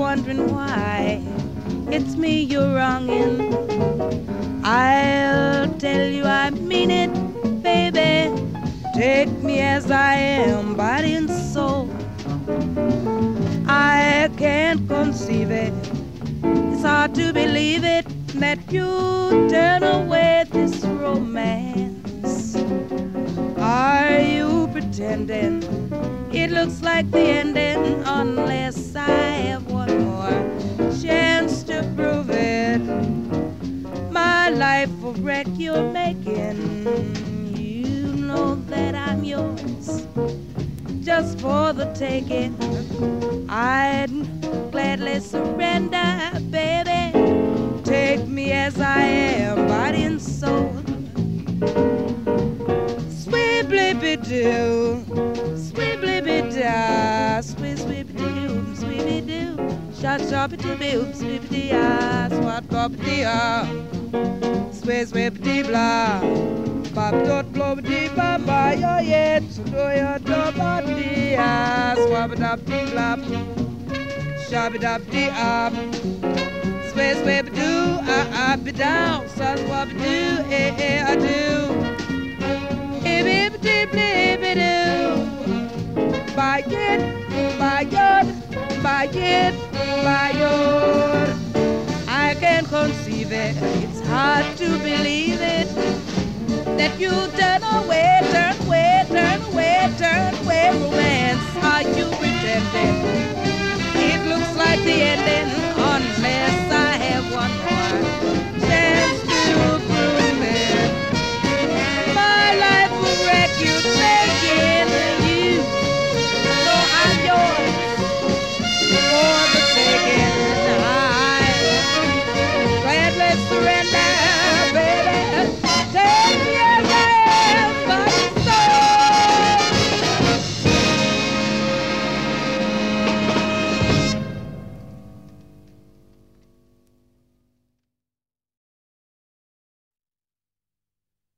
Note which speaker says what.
Speaker 1: wondering why it's me you're wronging. I'll tell you I mean it, baby. Take me as I am, body and soul. I can't conceive it. It's hard to believe it that you turn away this romance. Are you pretending? It looks like the ending unless I have one more chance to prove it. My life a wreck you're making. You know that I'm yours just for the taking. I'd gladly surrender, baby. Take me as I am, body and soul. Sweet blippy doo, sweet blippy da, sweet sweet doo, sweet doo, shot sharpy doo, boo, sweet dee ah, swat bop dee ah, sweet sweet dee blah, bop dot blow dee ba ba yo yet, so do yo do ba dee ah, swab dop dee blah, shabby dop dee ah. Swear, swear, do I be down, so what I do, I do. If do, by it, by your, by it, by your. I can't conceive it, it's hard to believe it, that you turn away, turn away, turn away, turn away, romance. Are you pretending? It looks like the ending.